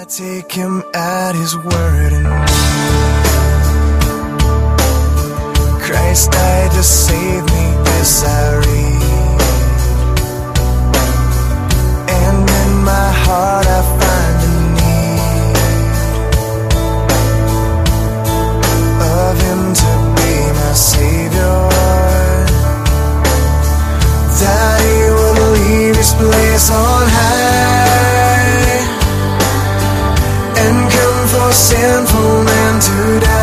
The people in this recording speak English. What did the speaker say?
take him at his word and Christ died to save me, this I read. And in my heart I find a need of him to be my Savior, that he will leave his place on high and come for sinful man to die.